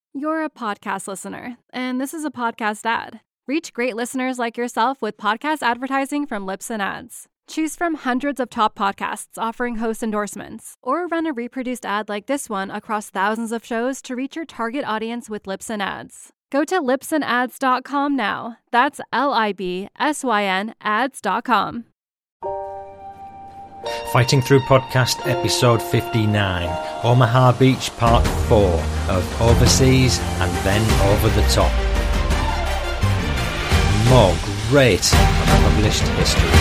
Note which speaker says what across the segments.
Speaker 1: You're a podcast listener, and this is a podcast ad. Reach great listeners like yourself with podcast advertising from Libsyn Ads. Choose from hundreds of top podcasts offering host endorsements, or run a reproduced ad like this one across thousands of shows to reach your target audience with Libsyn Ads. Go to libsynads.com now. That's LIBSYN ads.com.
Speaker 2: Fighting Through Podcast Episode 59, Omaha Beach Part 4 of Overseas and Then Over the Top. More great unpublished history.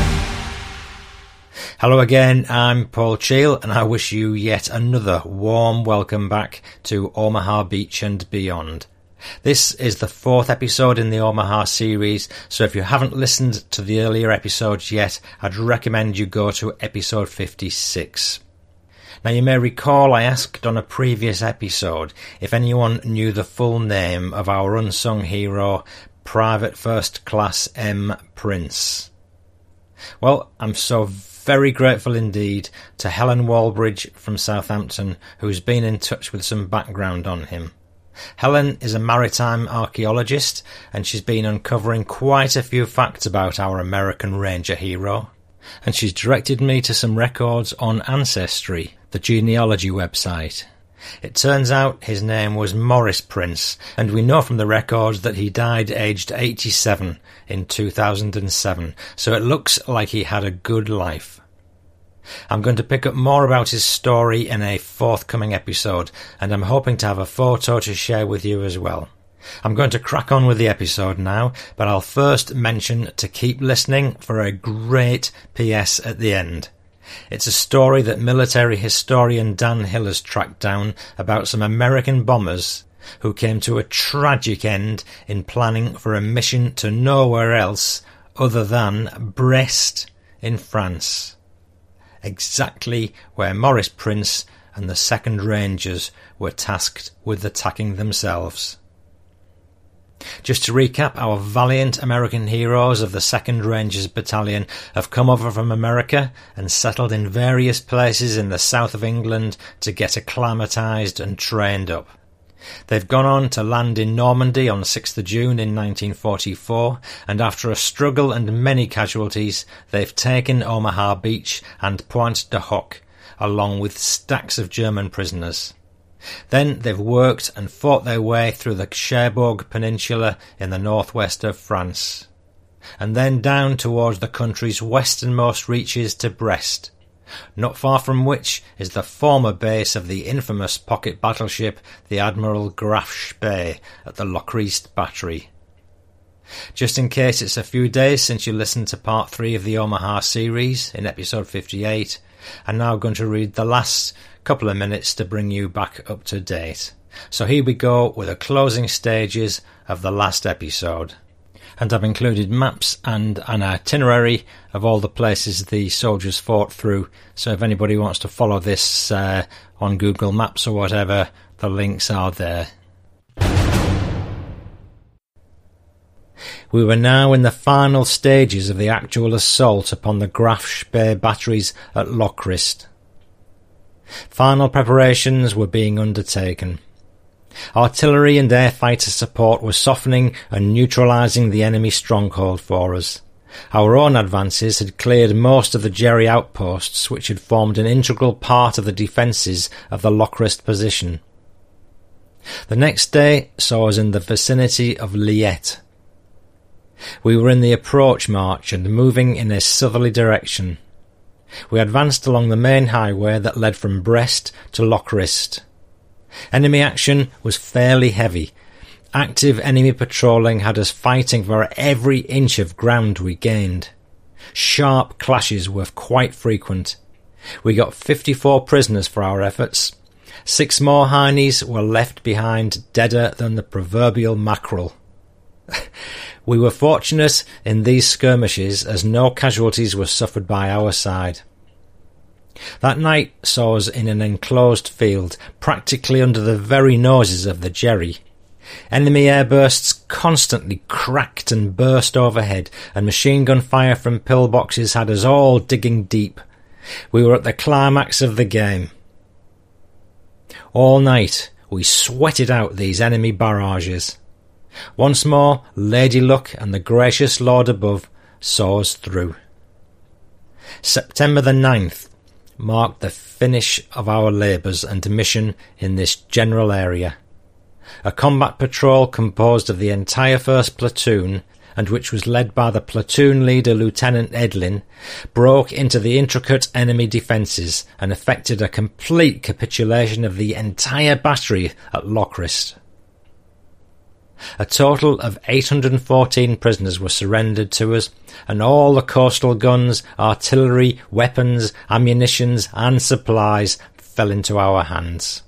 Speaker 2: Hello again, I'm Paul Cheall, and I wish you yet another warm welcome back to Omaha Beach and beyond. This is the fourth episode in the Omaha series, so if you haven't listened to the earlier episodes yet, I'd recommend you go to episode 56. Now, you may recall I asked on a previous episode if anyone knew the full name of our unsung hero, Private First Class M. Prince. Well, I'm so very grateful indeed to Helen Walbridge from Southampton, who's been in touch with some background on him. Helen is a maritime archaeologist, and she's been uncovering quite a few facts about our American Ranger hero. And she's directed me to some records on Ancestry, the genealogy website. It turns out his name was Morris Prince, and we know from the records that he died aged 87 in 2007, so it looks like he had a good life. I'm going to pick up more about his story in a forthcoming episode, and I'm hoping to have a photo to share with you as well. I'm going to crack on with the episode now, but I'll first mention to keep listening for a great PS at the end. It's a story that military historian Dan Hill has tracked down about some American bombers who came to a tragic end in planning for a mission to nowhere else other than Brest in France. Exactly where Morris Prince and the 2nd Rangers were tasked with attacking themselves. Just to recap, our valiant American heroes of the 2nd Rangers Battalion have come over from America and settled in various places in the south of England to get acclimatised and trained up. They've gone on to land in Normandy on 6th of June in 1944, and after a struggle and many casualties, they've taken Omaha Beach and Pointe du Hoc, along with stacks of German prisoners. Then they've worked and fought their way through the Cherbourg Peninsula in the northwest of France, and then down towards the country's westernmost reaches to Brest, not far from which is the former base of the infamous pocket battleship the Admiral Graf Spee at the Lochrist Battery. Just in case it's a few days since you listened to part 3 of the Omaha series in episode 58, I'm now going to read the last couple of minutes to bring you back up to date. So here we go with the closing stages of the last episode. And I've included maps and an itinerary of all the places the soldiers fought through, so if anybody wants to follow this on Google Maps or whatever, the links are there. We were now in the final stages of the actual assault upon the Graf Spee batteries at Lochrist. Final preparations were being undertaken. Artillery and air fighter support were softening and neutralising the enemy stronghold for us. Our own advances had cleared most of the Jerry outposts, which had formed an integral part of the defences of the Lochrist position. The next day saw us in the vicinity of Liette. We were in the approach march and moving in a southerly direction. We advanced along the main highway that led from Brest to Lochrist. Enemy action was fairly heavy. Active enemy patrolling had us fighting for every inch of ground we gained. Sharp clashes were quite frequent. We got 54 prisoners for our efforts. 6 more Heinies were left behind, deader than the proverbial mackerel. We were fortunate in these skirmishes as no casualties were suffered by our side. That night saw us in an enclosed field, practically under the very noses of the Jerry. Enemy airbursts constantly cracked and burst overhead, and machine gun fire from pillboxes had us all digging deep. We were at the climax of the game. All night we sweated out these enemy barrages. Once more, Lady Luck and the gracious Lord above saw us through. September the 9th marked the finish of our labours and mission in this general area. A combat patrol composed of the entire 1st Platoon, and which was led by the platoon leader Lieutenant Edlin, broke into the intricate enemy defences and effected a complete capitulation of the entire battery at Lochrist. A total of 814 prisoners were surrendered to us, and all the coastal guns, artillery, weapons, ammunitions and supplies fell into our hands.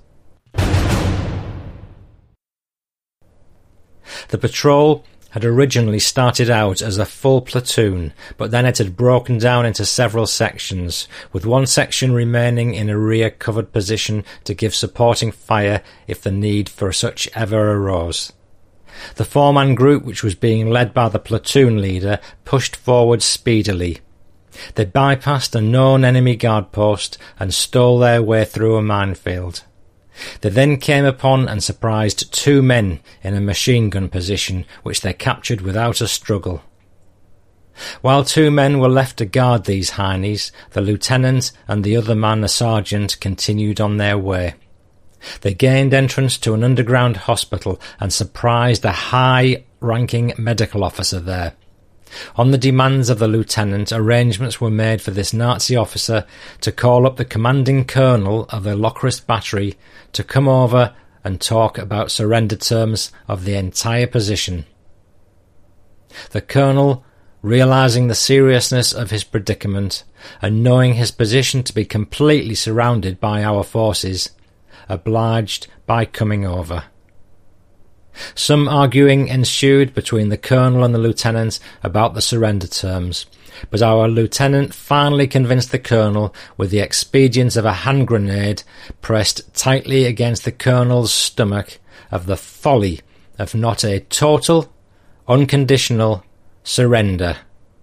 Speaker 2: The patrol had originally started out as a full platoon, but then it had broken down into several sections, with one section remaining in a rear-covered position to give supporting fire if the need for such ever arose. The four-man group, which was being led by the platoon leader, pushed forward speedily. They bypassed a known enemy guard post and stole their way through a minefield. They then came upon and surprised 2 men in a machine gun position, which they captured without a struggle. While 2 men were left to guard these heinies, the lieutenant and the other man, a sergeant, continued on their way. They gained entrance to an underground hospital and surprised a high-ranking medical officer there. On the demands of the lieutenant, arrangements were made for this Nazi officer to call up the commanding colonel of the Lochrist battery to come over and talk about surrender terms of the entire position. The colonel, realising the seriousness of his predicament and knowing his position to be completely surrounded by our forces, obliged by coming over. Some arguing ensued between the colonel and the lieutenant about the surrender terms, but our lieutenant finally convinced the colonel with the expedient of a hand grenade pressed tightly against the colonel's stomach of the folly of not a total, unconditional surrender.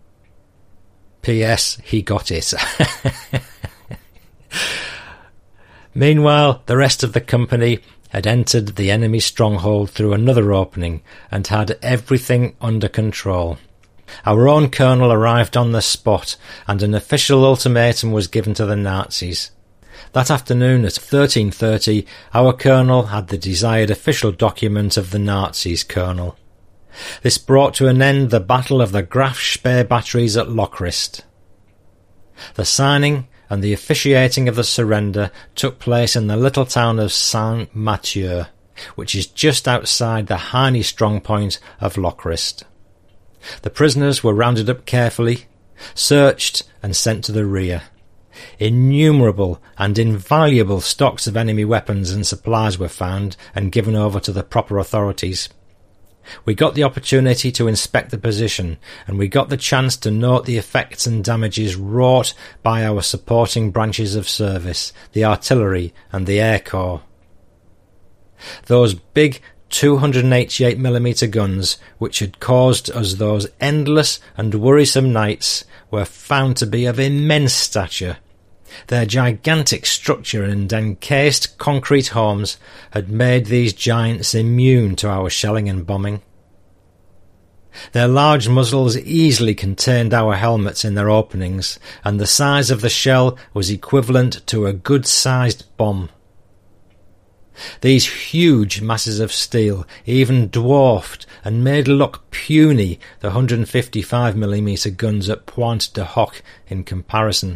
Speaker 2: P.S. He got it. Meanwhile, the rest of the company had entered the enemy stronghold through another opening and had everything under control. Our own colonel arrived on the spot, and an official ultimatum was given to the Nazis. That afternoon at 13:30, our colonel had the desired official document of the Nazis' colonel. This brought to an end the battle of the Graf Speer batteries at Lochrist. The signing and the officiating of the surrender took place in the little town of Saint-Mathieu, which is just outside the Heine strongpoint of Lochrist. The prisoners were rounded up carefully, searched and sent to the rear. Innumerable and invaluable stocks of enemy weapons and supplies were found and given over to the proper authorities. We got the opportunity to inspect the position, and we got the chance to note the effects and damages wrought by our supporting branches of service, the artillery and the air corps. Those big 288mm guns, which had caused us those endless and worrisome nights, were found to be of immense stature. Their gigantic structure and encased concrete homes had made these giants immune to our shelling and bombing. Their large muzzles easily contained our helmets in their openings, and the size of the shell was equivalent to a good-sized bomb. These huge masses of steel even dwarfed and made look puny the 155mm guns at Pointe de Hoc in comparison.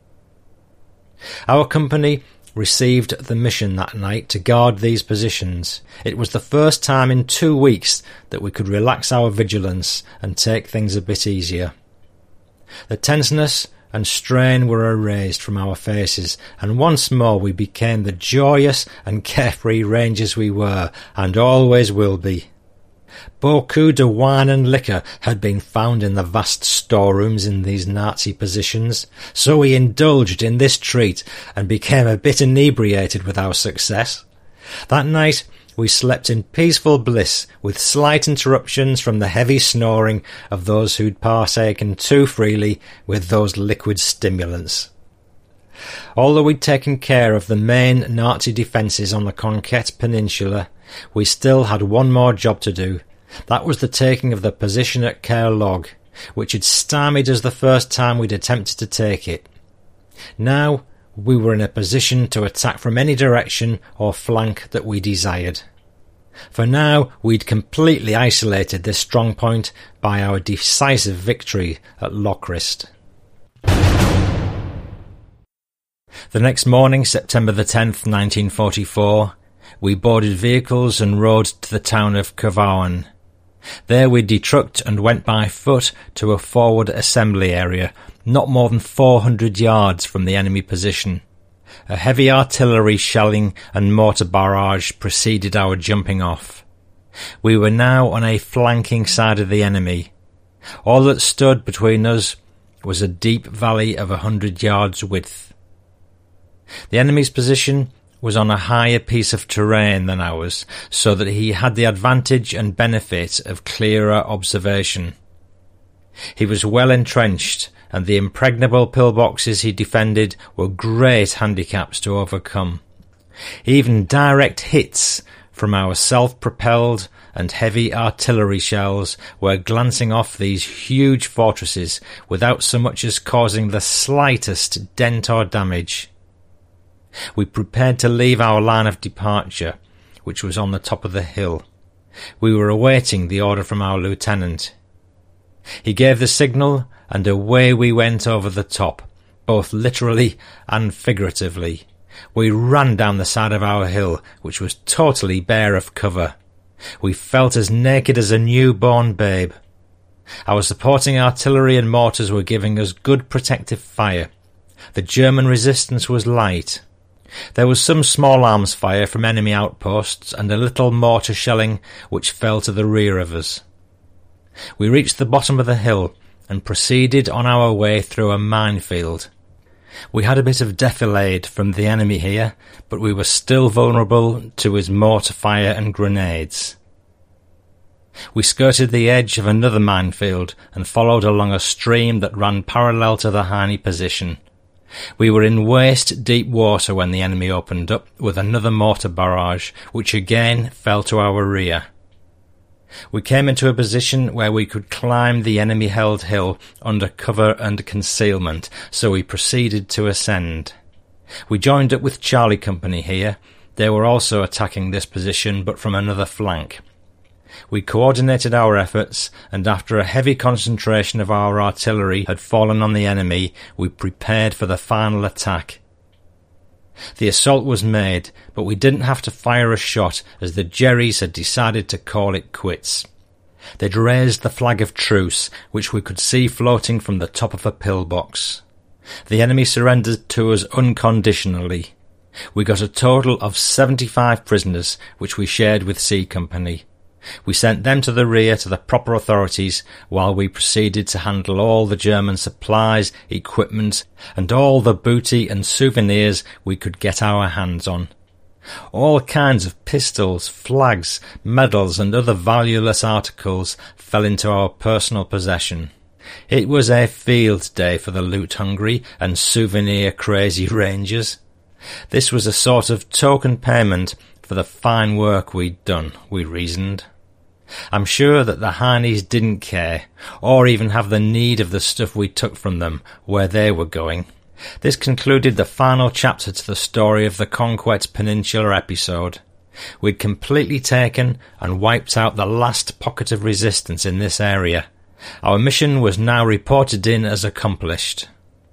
Speaker 2: Our company received the mission that night to guard these positions. It was the first time in 2 weeks that we could relax our vigilance and take things a bit easier. The tenseness and strain were erased from our faces, and once more we became the joyous and carefree rangers we were, and always will be. Beaucoup de wine and liquor had been found in the vast storerooms in these Nazi positions, so we indulged in this treat and became a bit inebriated with our success. That night we slept in peaceful bliss, with slight interruptions from the heavy snoring of those who'd partaken too freely with those liquid stimulants. Although we'd taken care of the main Nazi defences on the Conquet Peninsula, we still had one more job to do. That was the taking of the position at Caer Log, which had stymied us the first time we'd attempted to take it. Now we were in a position to attack from any direction or flank that we desired. For now we'd completely isolated this strong point by our decisive victory at Lochrist. The next morning, September the 10th, 1944, we boarded vehicles and rode to the town of Kavauen. There we detrucked and went by foot to a forward assembly area, not more than 400 yards from the enemy position. A heavy artillery shelling and mortar barrage preceded our jumping off. We were now on a flanking side of the enemy. All that stood between us was a deep valley of 100 yards width. The enemy's position was on a higher piece of terrain than ours, so that he had the advantage and benefit of clearer observation. He was well entrenched, and the impregnable pillboxes he defended were great handicaps to overcome. Even direct hits from our self-propelled and heavy artillery shells were glancing off these huge fortresses without so much as causing the slightest dent or damage. We prepared to leave our line of departure, which was on the top of the hill. We were awaiting the order from our lieutenant. He gave the signal, and away we went over the top, both literally and figuratively. We ran down the side of our hill, which was totally bare of cover. We felt as naked as a newborn babe. Our supporting artillery and mortars were giving us good protective fire. The German resistance was light. There was some small arms fire from enemy outposts and a little mortar shelling which fell to the rear of us. We reached the bottom of the hill and proceeded on our way through a minefield. We had a bit of defilade from the enemy here, but we were still vulnerable to his mortar fire and grenades. We skirted the edge of another minefield and followed along a stream that ran parallel to the Heine position. We were in waist-deep water when the enemy opened up with another mortar barrage, which again fell to our rear. We came into a position where we could climb the enemy-held hill under cover and concealment, so we proceeded to ascend. We joined up with Charlie Company here. They were also attacking this position, but from another flank. We coordinated our efforts, and after a heavy concentration of our artillery had fallen on the enemy, we prepared for the final attack. The assault was made, but we didn't have to fire a shot, as the Jerrys had decided to call it quits. They'd raised the flag of truce, which we could see floating from the top of a pillbox. The enemy surrendered to us unconditionally. We got a total of 75 prisoners, which we shared with C Company. We sent them to the rear to the proper authorities, while we proceeded to handle all the German supplies, equipment, and all the booty and souvenirs we could get our hands on. All kinds of pistols, flags, medals, and other valueless articles fell into our personal possession. It was a field day for the loot-hungry and souvenir-crazy Rangers. This was a sort of token payment for the fine work we'd done, we reasoned. I'm sure that the Heinies didn't care, or even have the need of the stuff we took from them, where they were going. This concluded the final chapter to the story of the Conquet Peninsula episode. We'd completely taken and wiped out the last pocket of resistance in this area. Our mission was now reported in as accomplished.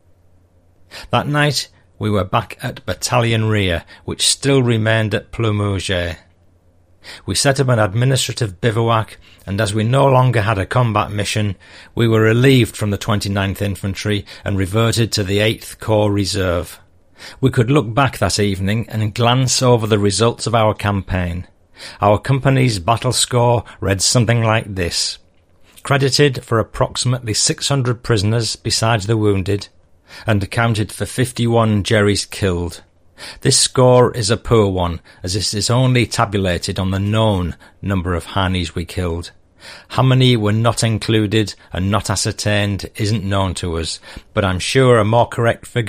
Speaker 2: That night we were back at Battalion Rear, which still remained at Plumouge. We set up an administrative bivouac, and as we no longer had a combat mission, we were relieved from the 29th Infantry and reverted to the 8th Corps Reserve. We could look back that evening and glance over the results of our campaign. Our company's battle score read something like this: credited for approximately 600 prisoners besides the wounded, and accounted for 51 Jerrys killed. This score is a poor one, as it is only tabulated on the known number of Heinies we killed. How many were not included and not ascertained isn't known to us, but I'm sure a more correct figure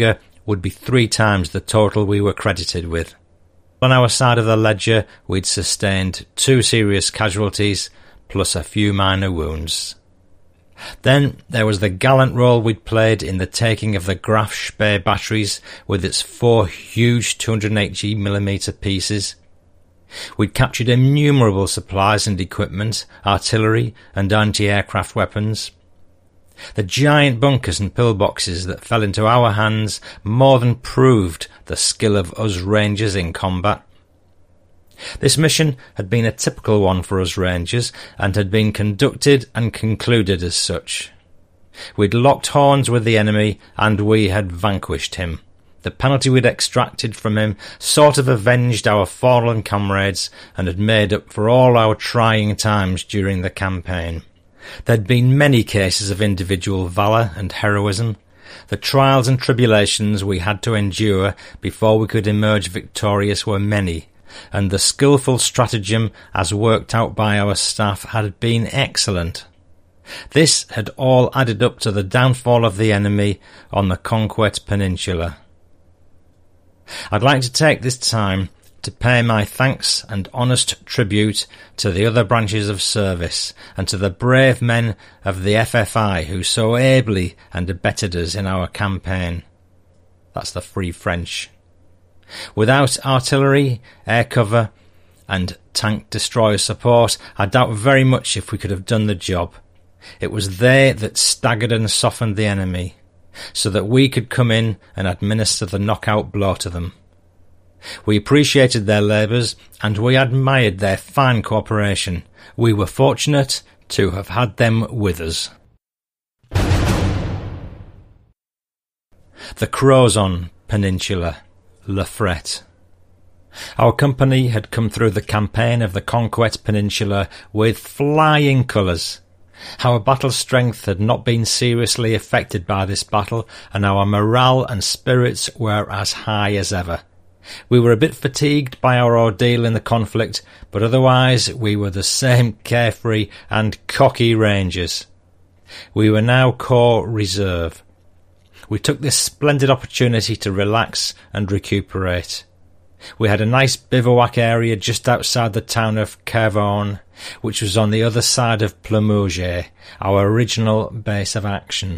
Speaker 2: would be 3 times the total we were credited with. On our side of the ledger, we'd sustained 2 serious casualties, plus a few minor wounds. Then there was the gallant role we'd played in the taking of the Graf Spee batteries with its 4 huge 280mm pieces. We'd captured innumerable supplies and equipment, artillery and anti-aircraft weapons. The giant bunkers and pillboxes that fell into our hands more than proved the skill of us Rangers in combat. This mission had been a typical one for us Rangers and had been conducted and concluded as such. We'd locked horns with the enemy and we had vanquished him. The penalty we'd extracted from him sort of avenged our fallen comrades and had made up for all our trying times during the campaign. There'd been many cases of individual valour and heroism. The trials and tribulations we had to endure before we could emerge victorious were many, and the skilful stratagem as worked out by our staff had been excellent. This had all added up to the downfall of the enemy on the Conquet Peninsula. I'd like to take this time to pay my thanks and honest tribute to the other branches of service and to the brave men of the FFI who so ably and abetted us in our campaign. That's the Free French. Without artillery, air cover and tank destroyer support, I doubt very much if we could have done the job. It was they that staggered and softened the enemy, so that we could come in and administer the knockout blow to them. We appreciated their labours and we admired their fine cooperation. We were fortunate to have had them with us. The Crozon Peninsula, Le Fret. Our company had come through the campaign of the Conquet Peninsula with flying colours. Our battle strength had not been seriously affected by this battle, and our morale and spirits were as high as ever. We were a bit fatigued by our ordeal in the conflict, but otherwise we were the same carefree and cocky Rangers. We were now Corps Reserve. We took this splendid opportunity to relax and recuperate. We had a nice bivouac area just outside the town of Kervon, which was on the other side of Plumouge, our original base of action.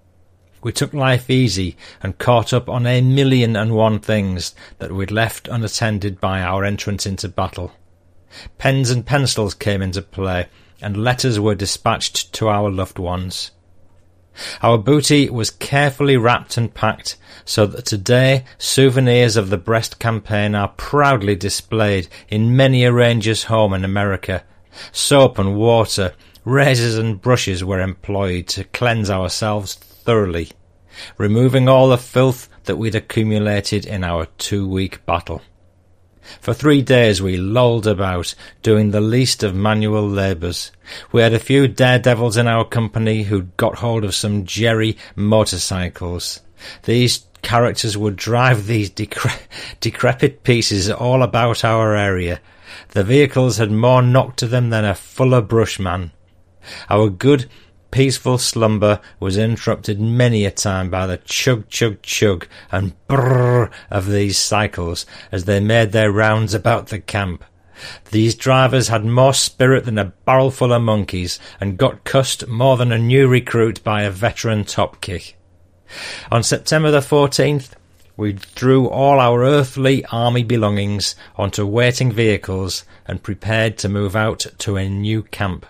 Speaker 2: We took life easy and caught up on 1,000,001 things that we'd left unattended by our entrance into battle. Pens and pencils came into play, and letters were dispatched to our loved ones. Our booty was carefully wrapped and packed, so that today souvenirs of the Brest campaign are proudly displayed in many a ranger's home in America. Soap and water, razors and brushes were employed to cleanse ourselves thoroughly, removing all the filth that we'd accumulated in our 2-week battle. For 3 days we lolled about, doing the least of manual labours. We had a few daredevils in our company who'd got hold of some jerry motorcycles. These characters would drive these decrepit pieces all about our area. The vehicles had more knock to them than a Fuller Brush man. Our good, peaceful slumber was interrupted many a time by the chug, chug, chug and brrr of these cycles as they made their rounds about the camp. These drivers had more spirit than a barrel full of monkeys and got cussed more than a new recruit by a veteran top kick. On September the 14th, we threw all our earthly army belongings onto waiting vehicles and prepared to move out to a new camp.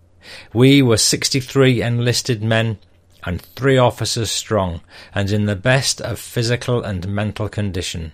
Speaker 2: We were 63 enlisted men and 3 officers strong, and in the best of physical and mental condition.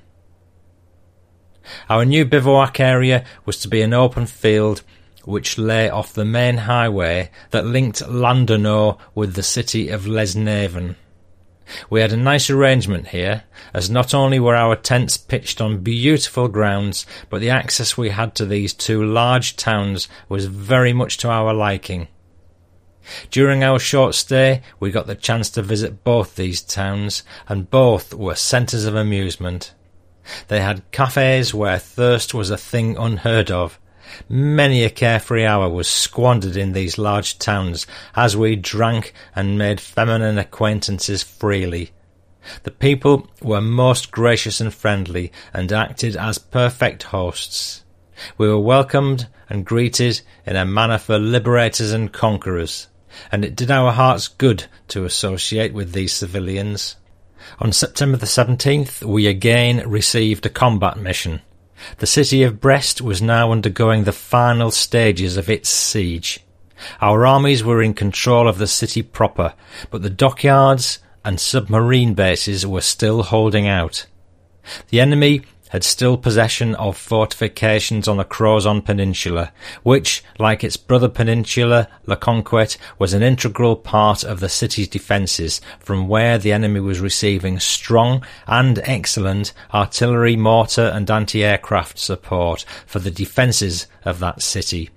Speaker 2: Our new bivouac area was to be an open field which lay off the main highway that linked Landerneau with the city of Lesneven. We had a nice arrangement here, as not only were our tents pitched on beautiful grounds, but the access we had to these 2 large towns was very much to our liking. During our short stay, we got the chance to visit both these towns, and both were centres of amusement. They had cafes where thirst was a thing unheard of. Many a carefree hour was squandered in these large towns as we drank and made feminine acquaintances freely. The people were most gracious and friendly and acted as perfect hosts. We were welcomed and greeted in a manner for liberators and conquerors, and it did our hearts good to associate with these civilians. On September the 17th, we again received a combat mission. The city of Brest was now undergoing the final stages of its siege. Our armies were in control of the city proper, but the dockyards and submarine bases were still holding out. The enemy had still possession of fortifications on the Crozon Peninsula, which, like its brother peninsula, La Conquête, was an integral part of the city's defences, from where the enemy was receiving strong and excellent artillery, mortar and anti-aircraft support for the defences of that city.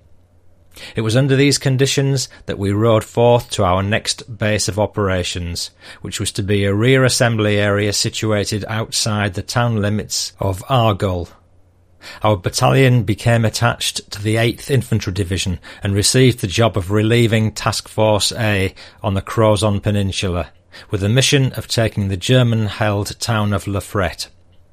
Speaker 2: It was under these conditions that we rode forth to our next base of operations, which was to be a rear assembly area situated outside the town limits of Argol. Our battalion became attached to the 8th Infantry Division and received the job of relieving Task Force A on the Crozon Peninsula, with the mission of taking the German-held town of Le Fret.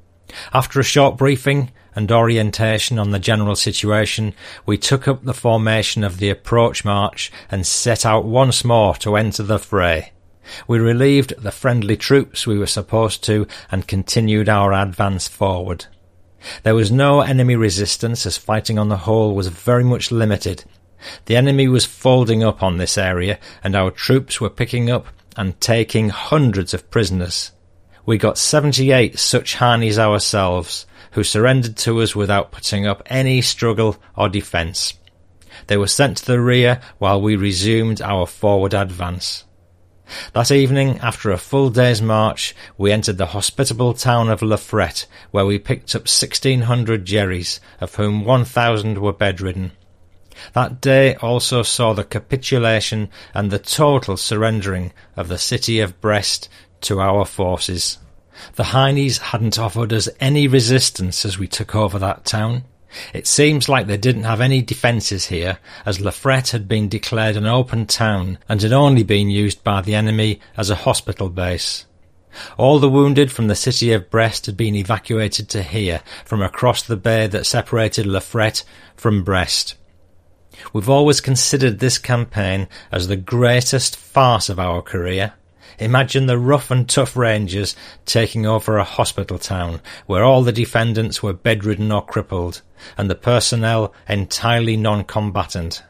Speaker 2: After a short briefing and orientation on the general situation, we took up the formation of the approach march and set out once more to enter the fray. We relieved the friendly troops we were supposed to and continued our advance forward. There was no enemy resistance, as fighting on the whole was very much limited. The enemy was folding up on this area, and our troops were picking up and taking hundreds of prisoners. We got 78 such Hanis ourselves, who surrendered to us without putting up any struggle or defence. They were sent to the rear while we resumed our forward advance. That evening, after a full day's march, we entered the hospitable town of Le Fret, where we picked up 1,600 Jerrys, of whom 1,000 were bedridden. That day also saw the capitulation and the total surrendering of the city of Brest to our forces. The Heinis hadn't offered us any resistance as we took over that town. It seems like they didn't have any defences here, as Le Fret had been declared an open town and had only been used by the enemy as a hospital base. All the wounded from the city of Brest had been evacuated to here, from across the bay that separated Le Fret from Brest. We've always considered this campaign as the greatest farce of our career. Imagine the rough and tough Rangers taking over a hospital town where all the defendants were bedridden or crippled, and the personnel entirely non-combatant.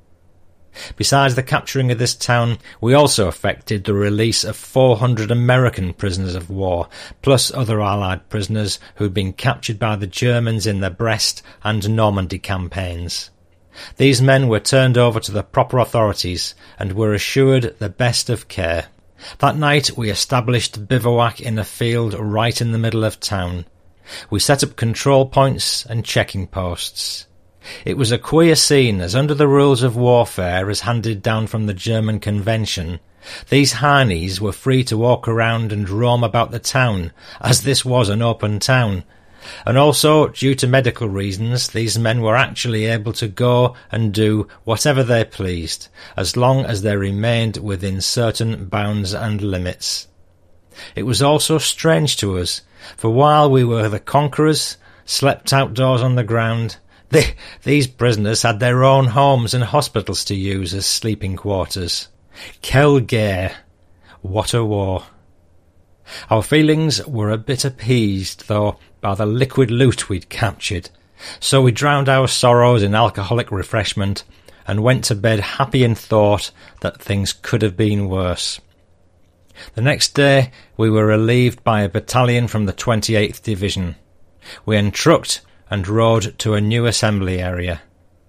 Speaker 2: Besides the capturing of this town, we also effected the release of 400 American prisoners of war, plus other Allied prisoners who had been captured by the Germans in the Brest and Normandy campaigns. These men were turned over to the proper authorities and were assured the best of care. That night we established a bivouac in a field right in the middle of town. We set up control points and checking posts. It was a queer scene, as under the rules of warfare as handed down from the German Convention, these Heinis were free to walk around and roam about the town, as this was an open town. And also, due to medical reasons, these men were actually able to go and do whatever they pleased, as long as they remained within certain bounds and limits. It was also strange to us, for while we were the conquerors, slept outdoors on the ground, these prisoners had their own homes and hospitals to use as sleeping quarters. Quelle guerre! What a war! Our feelings were a bit appeased, though, by the liquid loot we'd captured, so we drowned our sorrows in alcoholic refreshment and went to bed happy in thought that things could have been worse. The next day we were relieved by a battalion from the 28th Division. We entrucked and rode to a new assembly area.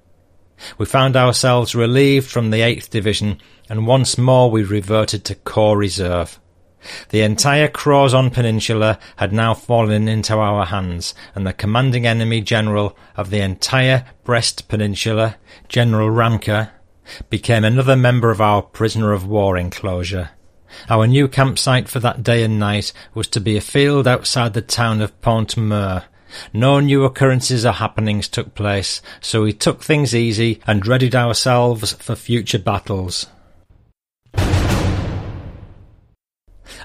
Speaker 2: We found ourselves relieved from the 8th Division, and once more we reverted to Corps Reserve. The entire Crozon Peninsula had now fallen into our hands, and the commanding enemy general of the entire Brest Peninsula, General Ramka, became another member of our prisoner of war enclosure. Our new campsite for that day and night was to be a field outside the town of Pont-Meur. No new occurrences or happenings took place, so we took things easy and readied ourselves for future battles.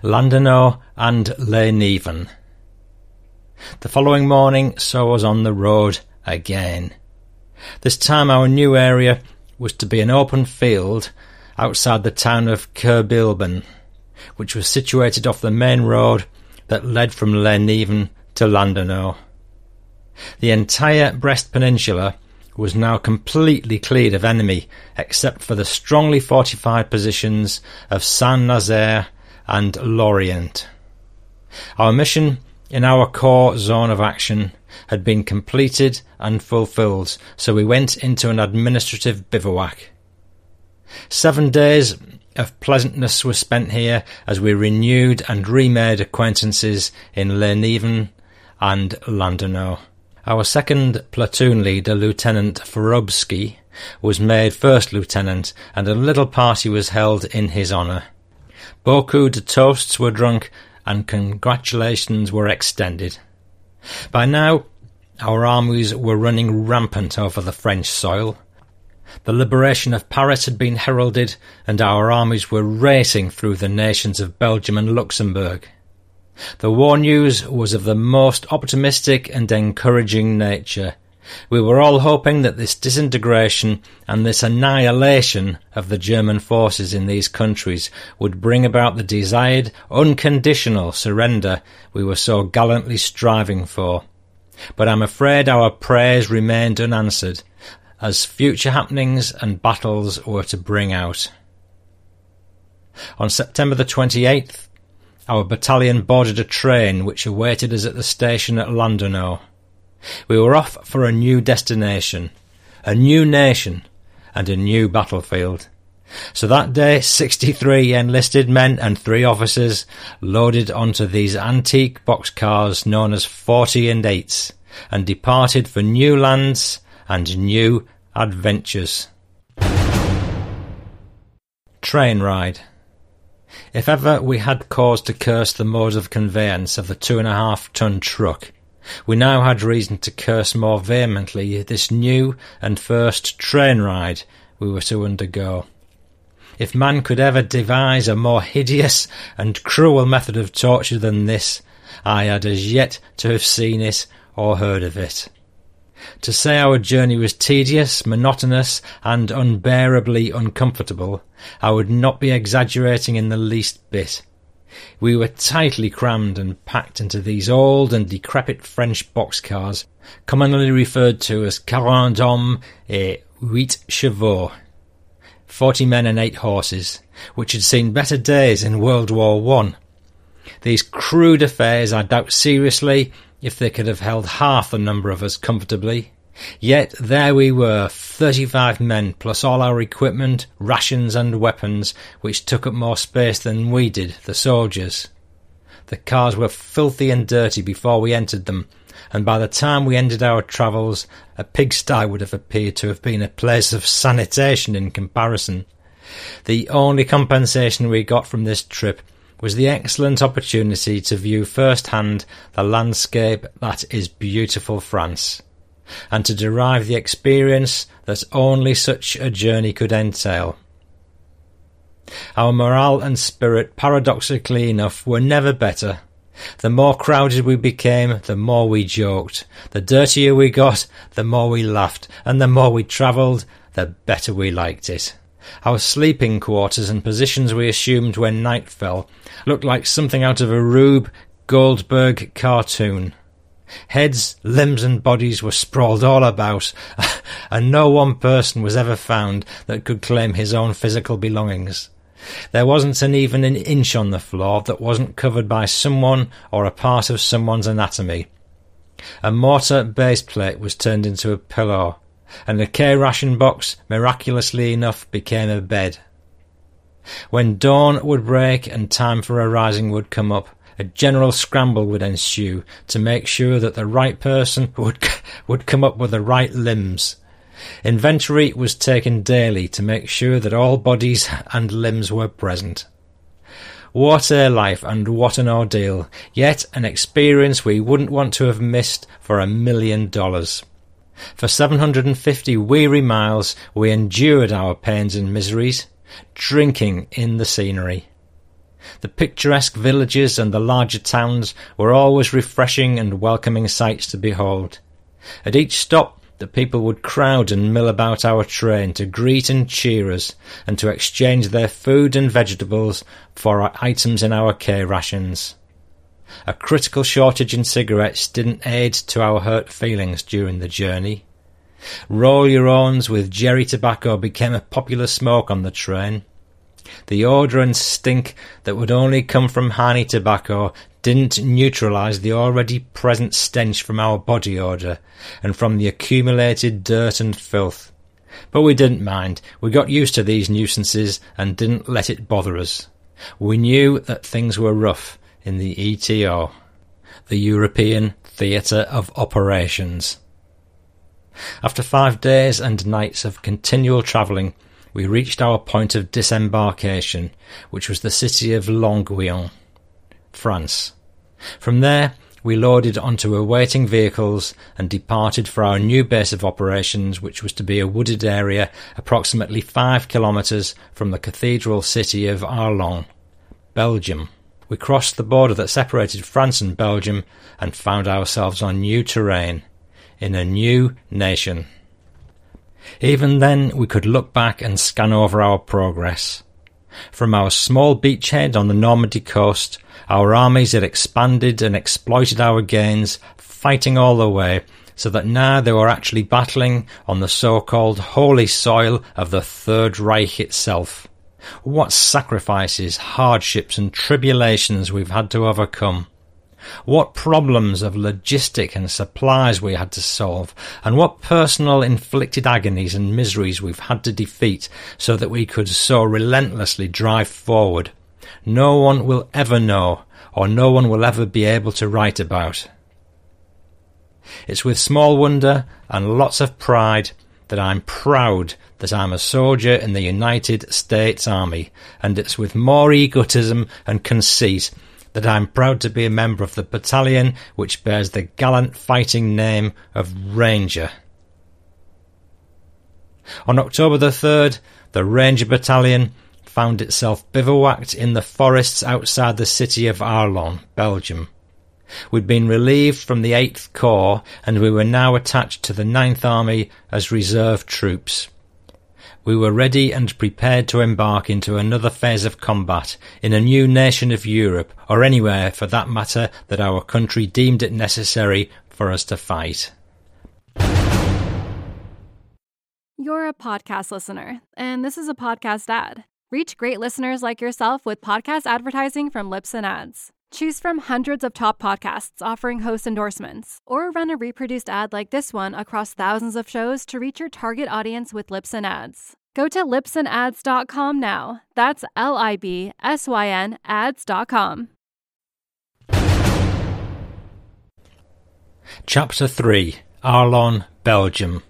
Speaker 2: Landerneau and Les Nivens. The following morning saw us on the road again. This time our new area was to be an open field outside the town of Kerbilben, which was situated off the main road that led from Les Nivens to Landerneau. The entire Brest Peninsula was now completely cleared of enemy, except for the strongly fortified positions of Saint-Nazaire and Lorient. Our mission in our core zone of action had been completed and fulfilled, so we went into an administrative bivouac. 7 days of pleasantness were spent here as we renewed and remade acquaintances in Les Nivens and Landerneau. Our second platoon leader, Lieutenant Forobsky, was made first lieutenant, and a little party was held in his honour. Beaucoup de toasts were drunk and congratulations were extended. By now, our armies were running rampant over the French soil. The liberation of Paris had been heralded, and our armies were racing through the nations of Belgium and Luxembourg. The war news was of the most optimistic and encouraging nature. We were all hoping that this disintegration and this annihilation of the German forces in these countries would bring about the desired unconditional surrender we were so gallantly striving for. But I'm afraid our prayers remained unanswered, as future happenings and battles were to bring out. On September the 28th, our battalion boarded a train which awaited us at the station at Landerneau. We were off for a new destination, a new nation, and a new battlefield. So that day 63 enlisted men and 3 officers loaded onto these antique boxcars known as 40 and 8s and departed for new lands and new adventures. Train ride. If ever we had cause to curse the mode of conveyance of the 2.5-ton truck, we now had reason to curse more vehemently this new and first train ride we were to undergo. If man could ever devise a more hideous and cruel method of torture than this, I had as yet to have seen it or heard of it. To say our journey was tedious, monotonous, and unbearably uncomfortable, I would not be exaggerating in the least bit. We were tightly crammed and packed into these old and decrepit French boxcars, commonly referred to as 40 hommes et 8 chevaux, 40 men and 8 horses, which had seen better days in World War I. These crude affairs I doubt seriously if they could have held half the number of us comfortably. Yet there we were, 35 men, plus all our equipment, rations and weapons, which took up more space than we did, the soldiers. The cars were filthy and dirty before we entered them, and by the time we ended our travels, a pigsty would have appeared to have been a place of sanitation in comparison. The only compensation we got from this trip was the excellent opportunity to view first-hand the landscape that is beautiful France, and to derive the experience that only such a journey could entail. Our morale and spirit, paradoxically enough, were never better. The more crowded we became, the more we joked. The dirtier we got, the more we laughed, and the more we travelled, the better we liked it. Our sleeping quarters and positions we assumed when night fell looked like something out of a Rube Goldberg cartoon. Heads, limbs and bodies were sprawled all about, and no one person was ever found that could claim his own physical belongings. There wasn't even an inch on the floor that wasn't covered by someone or a part of someone's anatomy. A mortar base plate was turned into a pillow, and the K-ration box, miraculously enough, became a bed. When dawn would break and time for a rising would come up, a general scramble would ensue to make sure that the right person would come up with the right limbs. Inventory was taken daily to make sure that all bodies and limbs were present. What a life, and what an ordeal, yet an experience we wouldn't want to have missed for $1 million. For 750 weary miles we endured our pains and miseries, drinking in the scenery. The picturesque villages and the larger towns were always refreshing and welcoming sights to behold. At each stop, the people would crowd and mill about our train to greet and cheer us, and to exchange their food and vegetables for items in our K-rations. A critical shortage in cigarettes didn't aid to our hurt feelings during the journey. Roll-your-owns with jerry tobacco became a popular smoke on the train. The odour and stink that would only come from honey tobacco didn't neutralise the already present stench from our body odour and from the accumulated dirt and filth. But we didn't mind. We got used to these nuisances and didn't let it bother us. We knew that things were rough in the ETO, the European Theatre of Operations. After 5 days and nights of continual travelling, we reached our point of disembarkation, which was the city of Longuyon, France. From there, we loaded onto awaiting vehicles and departed for our new base of operations, which was to be a wooded area approximately 5 kilometres from the cathedral city of Arlon, Belgium. We crossed the border that separated France and Belgium and found ourselves on new terrain, in a new nation. Even then, we could look back and scan over our progress. From our small beachhead on the Normandy coast, our armies had expanded and exploited our gains, fighting all the way, so that now they were actually battling on the so-called holy soil of the Third Reich itself. What sacrifices, hardships and tribulations we've had to overcome. What problems of logistic and supplies we had to solve, and what personal inflicted agonies and miseries we've had to defeat so that we could so relentlessly drive forward. No one will ever know, or no one will ever be able to write about. It's with small wonder and lots of pride that I'm proud that I'm a soldier in the United States Army, and it's with more egotism and conceit that I'm proud to be a member of the battalion which bears the gallant fighting name of Ranger. On October the 3rd, the Ranger Battalion found itself bivouacked in the forests outside the city of Arlon, Belgium. We'd been relieved from the 8th Corps, and we were now attached to the 9th Army as reserve troops. We were ready and prepared to embark into another phase of combat in a new nation of Europe, or anywhere for that matter that our country deemed it necessary for us to fight.
Speaker 1: You're a podcast listener, and this is a podcast ad. Reach great listeners like yourself with podcast advertising from Libsyn Ads. Choose from hundreds of top podcasts offering host endorsements, or run a reproduced ad like this one across thousands of shows to reach your target audience with Libsyn Ads. Go to libsynads.com now. That's LIBSYN ads.com.
Speaker 2: Chapter 3. Arlon, Belgium.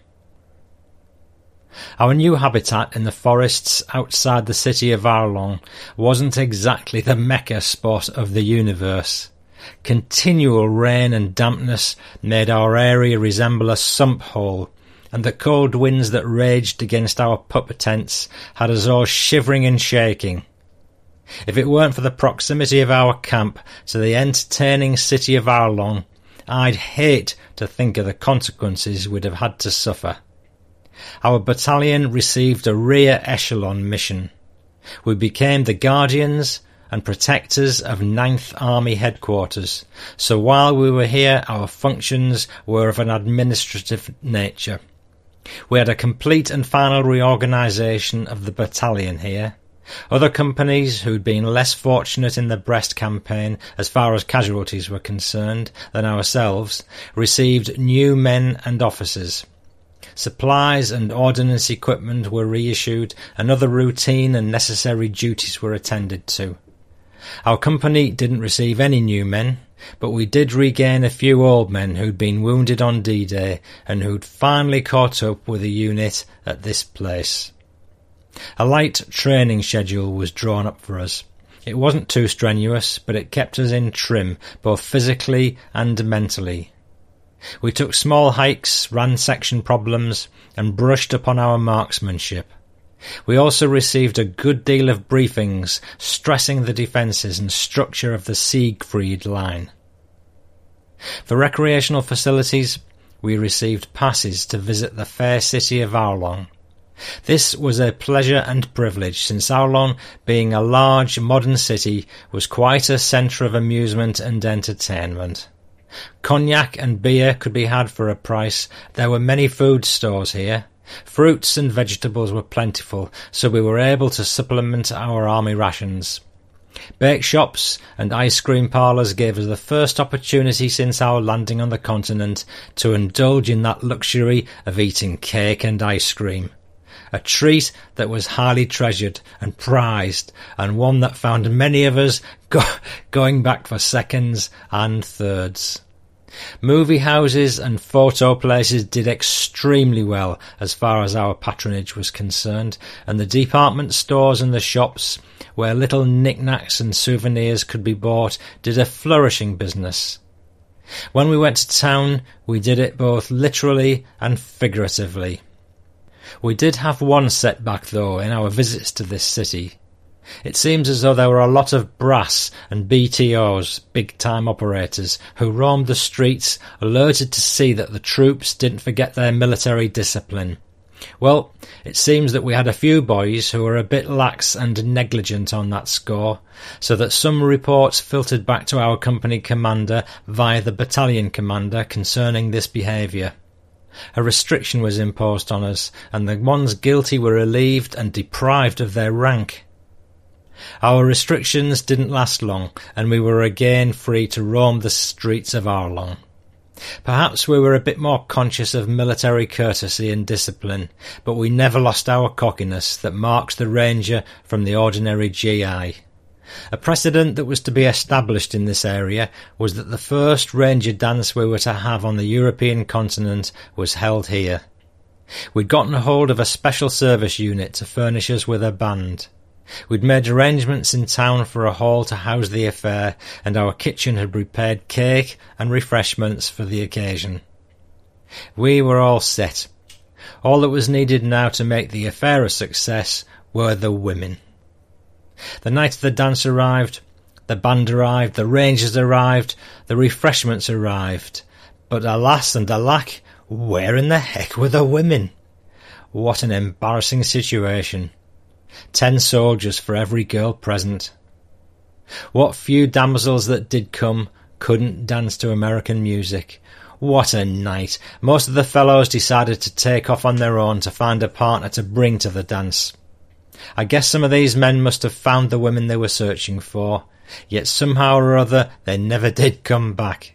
Speaker 2: Our new habitat in the forests outside the city of Arlon wasn't exactly the Mecca spot of the universe. Continual rain and dampness made our area resemble a sump hole, and the cold winds that raged against our pup tents had us all shivering and shaking. If it weren't for the proximity of our camp to the entertaining city of Arlon, I'd hate to think of the consequences we'd have had to suffer. Our battalion received a rear echelon mission. We became the guardians and protectors of 9th Army headquarters, so while we were here our functions were of an administrative nature. We had a complete and final reorganisation of the battalion here. Other companies who'd been less fortunate in the Brest campaign as far as casualties were concerned than ourselves received new men and officers. Supplies and ordnance equipment were reissued, and other routine and necessary duties were attended to. Our company didn't receive any new men, but we did regain a few old men who'd been wounded on D-Day and who'd finally caught up with the unit at this place. A light training schedule was drawn up for us. It wasn't too strenuous, but it kept us in trim, both physically and mentally. We took small hikes, ran section problems, and brushed upon our marksmanship. We also received a good deal of briefings stressing the defences and structure of the Siegfried Line. For recreational facilities, we received passes to visit the fair city of Arlon. This was a pleasure and privilege, since Arlon, being a large modern city, was quite a centre of amusement and entertainment. Cognac and beer could be had for a price. There were many food stores here. Fruits and vegetables were plentiful, so we were able to supplement our army rations. Bake shops and ice cream parlours gave us the first opportunity since our landing on the continent to indulge in that luxury of eating cake and ice cream. A treat that was highly treasured and prized, and one that found many of us going back for seconds and thirds. Movie houses and photo places did extremely well as far as our patronage was concerned, and the department stores and the shops, where little knickknacks and souvenirs could be bought, did a flourishing business. When we went to town, we did it both literally and figuratively. We did have one setback, though, in our visits to this city. It seems as though there were a lot of brass and BTOs, big-time operators, who roamed the streets, alerted to see that the troops didn't forget their military discipline. Well, it seems that we had a few boys who were a bit lax and negligent on that score, so that some reports filtered back to our company commander via the battalion commander concerning this behaviour. A restriction was imposed on us, and the ones guilty were relieved and deprived of their rank. Our restrictions didn't last long, and we were again free to roam the streets of Arlon. Perhaps we were a bit more conscious of military courtesy and discipline, but we never lost our cockiness that marks the Ranger from the ordinary GI. A precedent that was to be established in this area was that the first Ranger dance we were to have on the European continent was held here. We'd gotten hold of a special service unit to furnish us with a band. We'd made arrangements in town for a hall to house the affair, and our kitchen had prepared cake and refreshments for the occasion. We were all set. All that was needed now to make the affair a success were the women. The night of the dance arrived, the band arrived, the Rangers arrived, the refreshments arrived. But alas and alack, where in the heck were the women? What an embarrassing situation. 10 soldiers for every girl present. What few damsels that did come couldn't dance to American music. What a night. Most of the fellows decided to take off on their own to find a partner to bring to the dance. I guess some of these men must have found the women they were searching for, yet somehow or other they never did come back.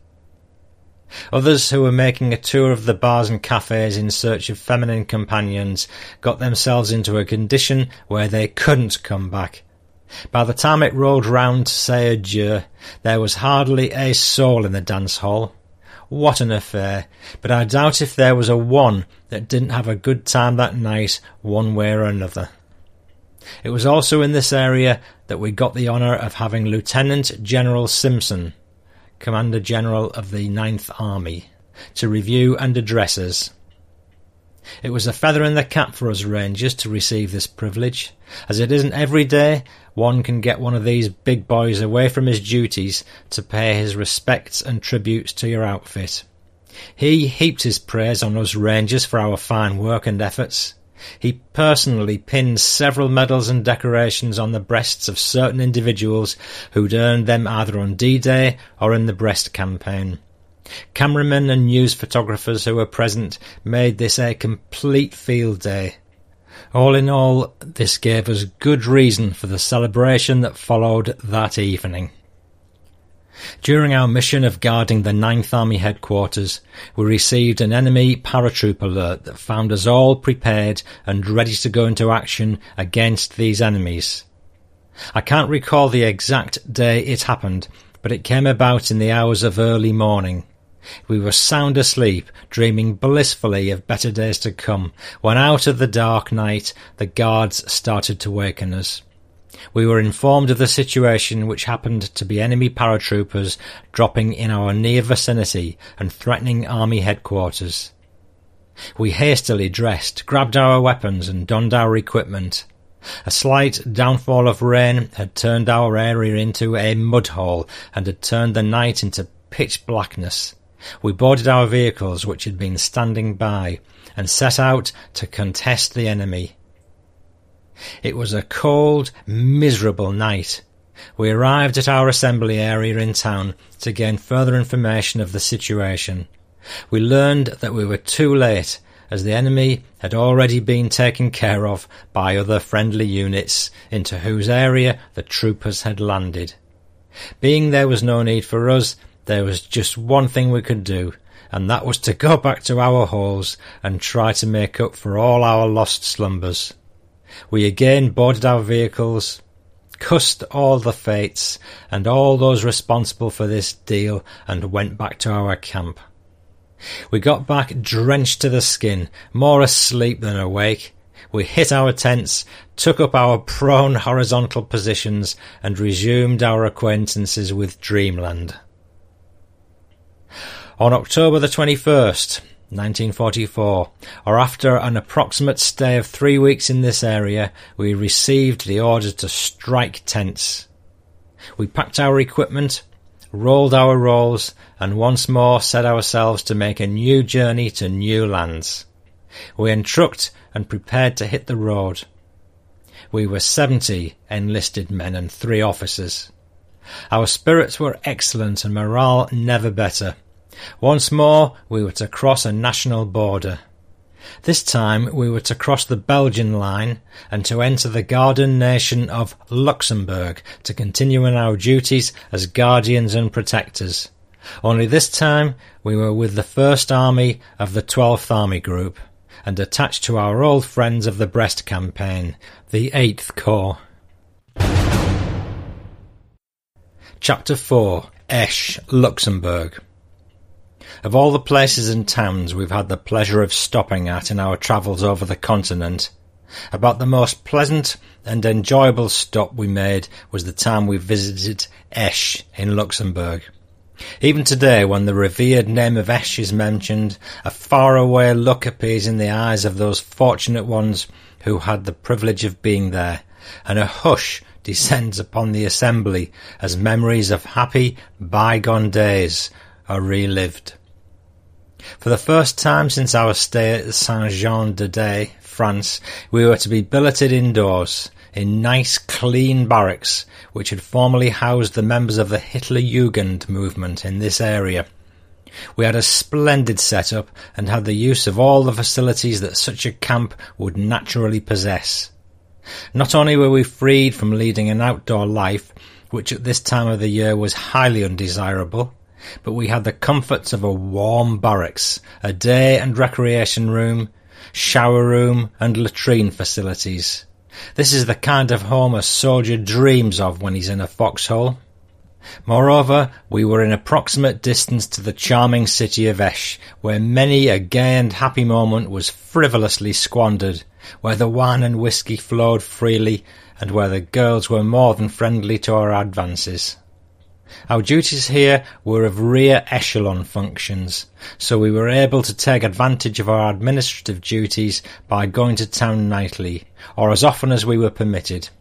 Speaker 2: Others who were making a tour of the bars and cafes in search of feminine companions got themselves into a condition where they couldn't come back. By the time it rolled round to say adieu, there was hardly a soul in the dance hall. What an affair, but I doubt if there was a one that didn't have a good time that night, one way or another. It was also in this area that we got the honour of having Lieutenant General Simpson, Commander General of the 9th Army, to review and address us. It was a feather in the cap for us Rangers to receive this privilege, as it isn't every day one can get one of these big boys away from his duties to pay his respects and tributes to your outfit. He heaped his praise on us Rangers for our fine work and efforts. He personally pinned several medals and decorations on the breasts of certain individuals who'd earned them either on D-Day or in the Brest campaign. Cameramen and news photographers who were present made this a complete field day. All in all, this gave us good reason for the celebration that followed that evening. During our mission of guarding the 9th Army headquarters, we received an enemy paratroop alert that found us all prepared and ready to go into action against these enemies. I can't recall the exact day it happened, but it came about in the hours of early morning. We were sound asleep, dreaming blissfully of better days to come, when out of the dark night the guards started to waken us. We were informed of the situation, which happened to be enemy paratroopers dropping in our near vicinity and threatening army headquarters. We hastily dressed, grabbed our weapons and donned our equipment. A slight downfall of rain had turned our area into a mud hole and had turned the night into pitch blackness. We boarded our vehicles, which had been standing by, and set out to contest the enemy. It was a cold, miserable night. We arrived at our assembly area in town to gain further information of the situation. We learned that we were too late, as the enemy had already been taken care of by other friendly units into whose area the troopers had landed. Being there was no need for us, there was just one thing we could do, and that was to go back to our holes and try to make up for all our lost slumbers. We again boarded our vehicles, cussed all the fates and all those responsible for this deal, and went back to our camp. We got back drenched to the skin, more asleep than awake. We hit our tents, took up our prone horizontal positions, and resumed our acquaintances with dreamland. On October the 21st, 1944, or after an approximate stay of 3 weeks in this area, we received the order to strike tents. We packed our equipment, rolled our rolls, and once more set ourselves to make a new journey to new lands. We entrucked and prepared to hit the road. We were 70 enlisted men and 3 officers. Our spirits were excellent and morale never better. Once more we were to cross a national border. This time we were to cross the Belgian line and to enter the Garden nation of Luxembourg to continue in our duties as guardians and protectors. Only this time we were with the 1st Army of the 12th Army Group and attached to our old friends of the Brest campaign, the 8th Corps. Chapter 4. Esch, Luxembourg. Of all the places and towns we've had the pleasure of stopping at in our travels over the continent, about the most pleasant and enjoyable stop we made was the time we visited Esch in Luxembourg. Even today, when the revered name of Esch is mentioned, a faraway look appears in the eyes of those fortunate ones who had the privilege of being there, and a hush descends upon the assembly as memories of happy, bygone days are relived. For the first time since our stay at Saint-Jean-de-Dey, France, we were to be billeted indoors, in nice, clean barracks, which had formerly housed the members of the Hitler-Jugend movement in this area. We had a splendid set-up and had the use of all the facilities that such a camp would naturally possess. Not only were we freed from leading an outdoor life, which at this time of the year was highly undesirable, but we had the comforts of a warm barracks, a day and recreation room, shower room and latrine facilities. This is the kind of home a soldier dreams of when he's in a foxhole. Moreover, we were in approximate distance to the charming city of Esch, where many a gay and happy moment was frivolously squandered, where the wine and whisky flowed freely, and where the girls were more than friendly to our advances. Our duties here were of rear echelon functions, so we were able to take advantage of our administrative duties by going to town nightly, or as often as we were permitted.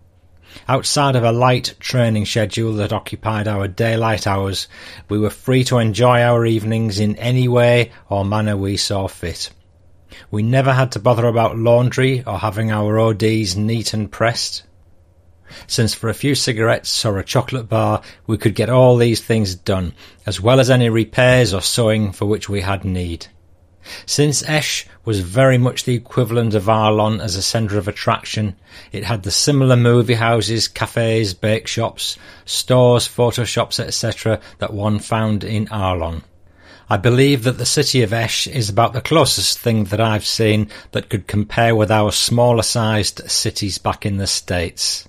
Speaker 2: Outside of a light training schedule that occupied our daylight hours, we were free to enjoy our evenings in any way or manner we saw fit. We never had to bother about laundry or having our ODs neat and pressed, since for a few cigarettes or a chocolate bar we could get all these things done, as well as any repairs or sewing for which we had need. Since Esch was very much the equivalent of Arlon as a centre of attraction, it had the similar movie houses, cafes, bake shops, stores, photo shops, etc. that one found in Arlon. I believe that the city of Esch is about the closest thing that I've seen that could compare with our smaller-sized cities back in the States.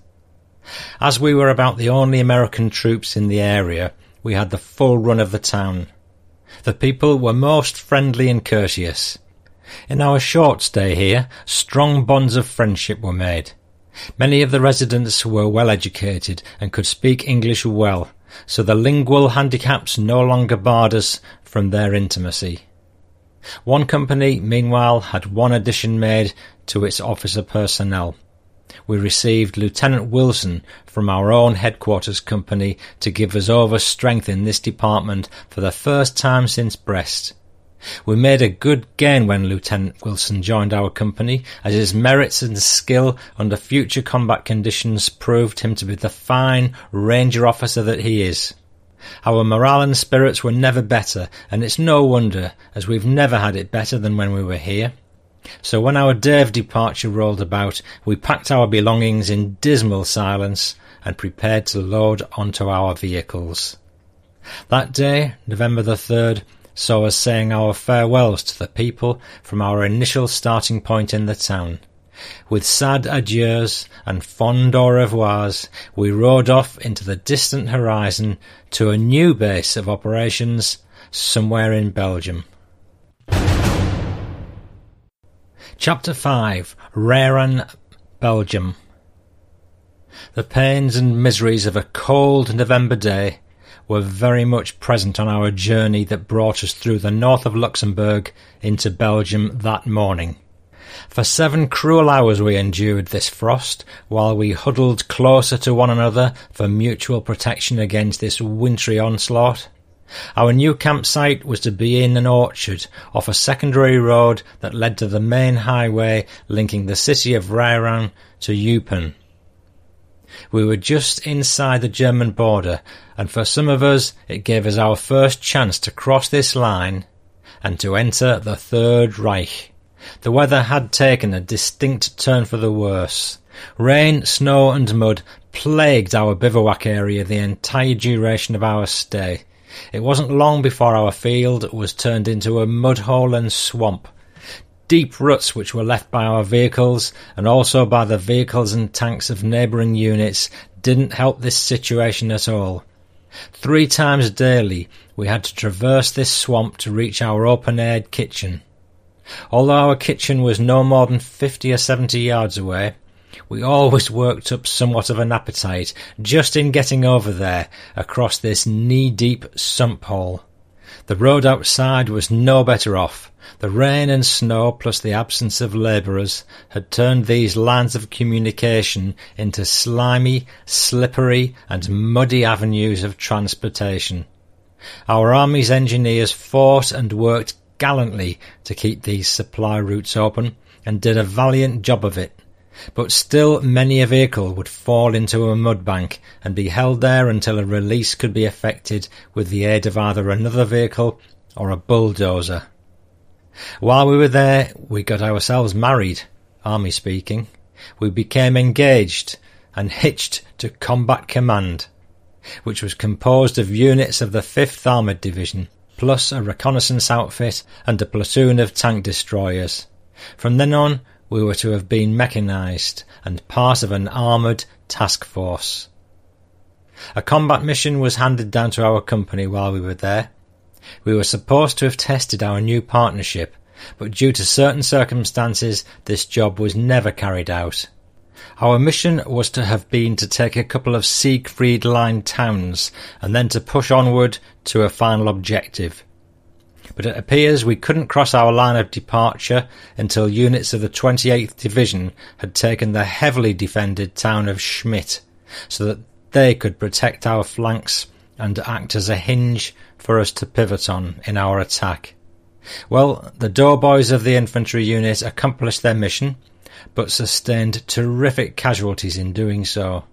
Speaker 2: As we were about the only American troops in the area, we had the full run of the town. The people were most friendly and courteous. In our short stay here, strong bonds of friendship were made. Many of the residents were well educated and could speak English well, so the lingual handicaps no longer barred us from their intimacy. One company, meanwhile, had one addition made to its officer personnel. We received Lieutenant Wilson from our own headquarters company to give us over strength in this department for the first time since Brest. We made a good gain when Lieutenant Wilson joined our company, as his merits and skill under future combat conditions proved him to be the fine Ranger officer that he is. Our morale and spirits were never better, and it's no wonder, as we've never had it better than when we were here. So when our day of departure rolled about, we packed our belongings in dismal silence and prepared to load onto our vehicles. That day, November the 3rd, saw us saying our farewells to the people from our initial starting point in the town. With sad adieus and fond au revoirs, we rode off into the distant horizon to a new base of operations somewhere in Belgium. Chapter 5. Raeren, Belgium. The pains and miseries of a cold November day were very much present on our journey that brought us through the north of Luxembourg into Belgium that morning. For 7 cruel hours we endured this frost, while we huddled closer to one another for mutual protection against this wintry onslaught. Our new campsite was to be in an orchard off a secondary road that led to the main highway linking the city of Raeren to Eupen. We were just inside the German border, and for some of us it gave us our first chance to cross this line and to enter the Third Reich. The weather had taken a distinct turn for the worse. Rain, snow and mud plagued our bivouac area the entire duration of our stay. It wasn't long before our field was turned into a mud hole and swamp. Deep ruts which were left by our vehicles, and also by the vehicles and tanks of neighbouring units, didn't help this situation at all. 3 times daily we had to traverse this swamp to reach our open-aired kitchen. Although our kitchen was no more than 50 or 70 yards away, we always worked up somewhat of an appetite just in getting over there across this knee-deep sump hole. The road outside was no better off. The rain and snow, plus the absence of labourers, had turned these lines of communication into slimy, slippery and muddy avenues of transportation. Our army's engineers fought and worked gallantly to keep these supply routes open, and did a valiant job of it. But still many a vehicle would fall into a mud bank and be held there until a release could be effected with the aid of either another vehicle or a bulldozer. While we were there, we got ourselves married, army speaking. We became engaged and hitched to Combat Command, which was composed of units of the 5th Armoured Division, plus a reconnaissance outfit and a platoon of tank destroyers. From then on, we were to have been mechanised and part of an armoured task force. A combat mission was handed down to our company while we were there. We were supposed to have tested our new partnership, but due to certain circumstances this job was never carried out. Our mission was to have been to take a couple of Siegfried Line towns and then to push onward to a final objective. But it appears we couldn't cross our line of departure until units of the 28th Division had taken the heavily defended town of Schmidt, so that they could protect our flanks and act as a hinge for us to pivot on in our attack. Well, the doughboys of the infantry unit accomplished their mission, but sustained terrific casualties in doing so.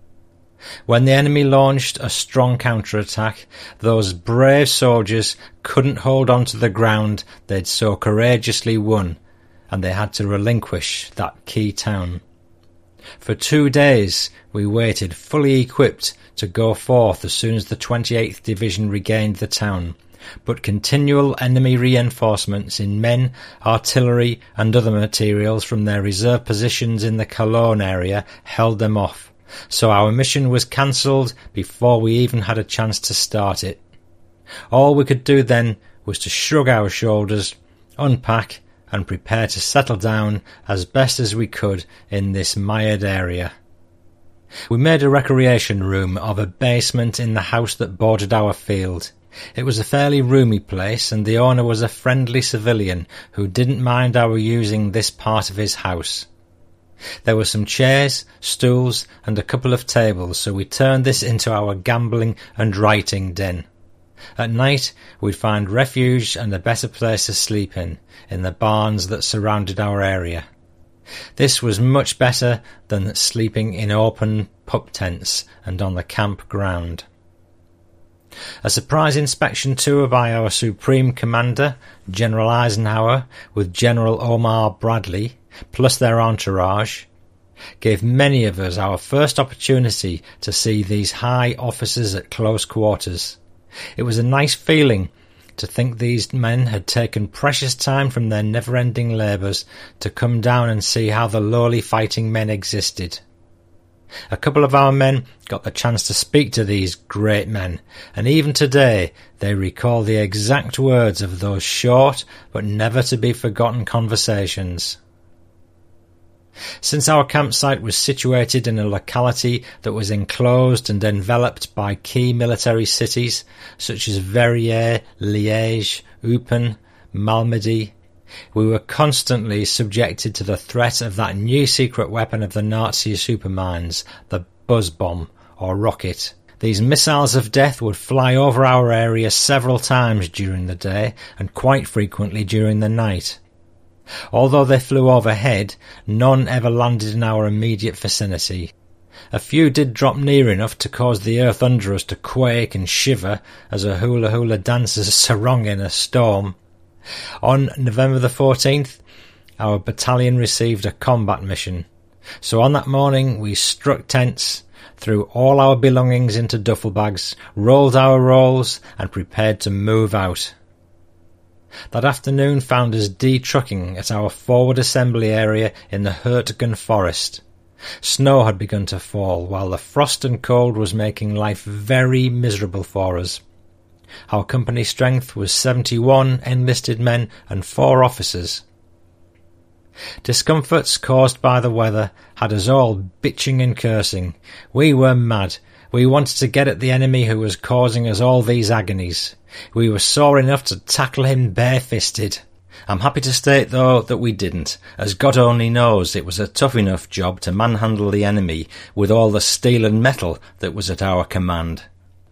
Speaker 2: When the enemy launched a strong counterattack, those brave soldiers couldn't hold on to the ground they'd so courageously won, and they had to relinquish that key town. For 2 days we waited fully equipped to go forth as soon as the 28th Division regained the town, but continual enemy reinforcements in men, artillery and other materials from their reserve positions in the Cologne area held them off. So our mission was cancelled before we even had a chance to start it. All we could do then was to shrug our shoulders, unpack and prepare to settle down as best as we could in this mired area. We made a recreation room of a basement in the house that bordered our field. It was a fairly roomy place, and the owner was a friendly civilian who didn't mind our using this part of his house. There were some chairs, stools, and a couple of tables, so we turned this into our gambling and writing den. At night, we'd find refuge and a better place to sleep in the barns that surrounded our area. This was much better than sleeping in open pup tents and on the campground. A surprise inspection tour by our Supreme Commander, General Eisenhower, with General Omar Bradley, plus their entourage, gave many of us our first opportunity to see these high officers at close quarters. It was a nice feeling to think these men had taken precious time from their never-ending labours to come down and see how the lowly fighting men existed. A couple of our men got the chance to speak to these great men, and even today they recall the exact words of those short but never-to-be-forgotten conversations. Since our campsite was situated in a locality that was enclosed and enveloped by key military cities such as Verrières, Liège, Eupen, Malmedy, we were constantly subjected to the threat of that new secret weapon of the Nazi superminds, the buzz bomb or rocket. These missiles of death would fly over our area several times during the day and quite frequently during the night. Although they flew overhead, none ever landed in our immediate vicinity. A few did drop near enough to cause the earth under us to quake and shiver as a hula-hula dancer sarong in a storm. On November the 14th, our battalion received a combat mission. So on that morning we struck tents, threw all our belongings into duffel bags, rolled our rolls and prepared to move out. That afternoon found us detrucking at our forward assembly area in the Hurtgen forest. Snow had begun to fall, while the frost and cold was making life very miserable for us. Our company strength was 71 enlisted men and 4 officers. Discomforts caused by the weather had us all bitching and cursing. We were mad. We wanted to get at the enemy who was causing us all these agonies. We were sore enough to tackle him barefisted. I'm happy to state, though, that we didn't, as God only knows it was a tough enough job to manhandle the enemy with all the steel and metal that was at our command.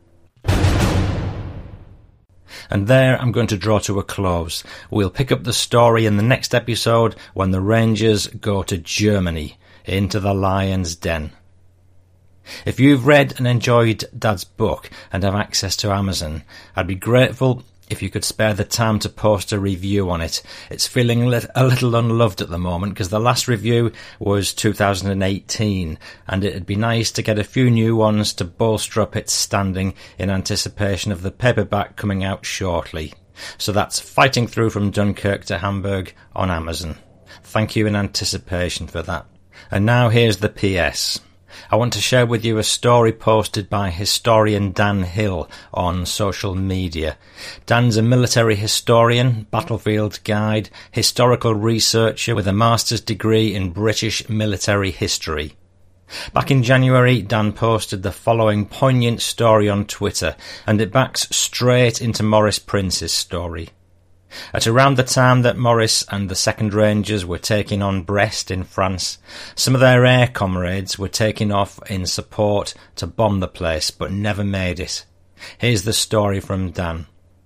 Speaker 2: And there I'm going to draw to a close. We'll pick up the story in the next episode when the Rangers go to Germany, into the lion's den. If you've read and enjoyed Dad's book and have access to Amazon, I'd be grateful if you could spare the time to post a review on it. It's feeling a little unloved at the moment because the last review was 2018 and it'd be nice to get a few new ones to bolster up its standing in anticipation of the paperback coming out shortly. So that's Fighting Through from Dunkirk to Hamburg on Amazon. Thank you in anticipation for that. And now here's the PS. I want to share with you a story posted by historian Dan Hill on social media. Dan's a military historian, battlefield guide, historical researcher with a master's degree in British military history. Back in January, Dan posted the following poignant story on Twitter, and it backs straight into Maurice Prince's story. At around the time that Maurice and the 2nd Rangers were taking on Brest in France, some of their air comrades were taking off in support to bomb the place, but never made it. Here's the story from Dan.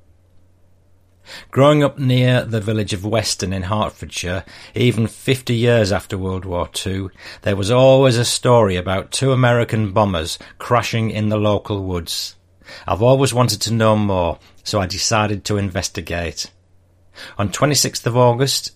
Speaker 2: Growing up near the village of Weston in Hertfordshire, even 50 years after World War II, there was always a story about 2 American bombers crashing in the local woods. I've always wanted to know more, so I decided to investigate. On 26th of August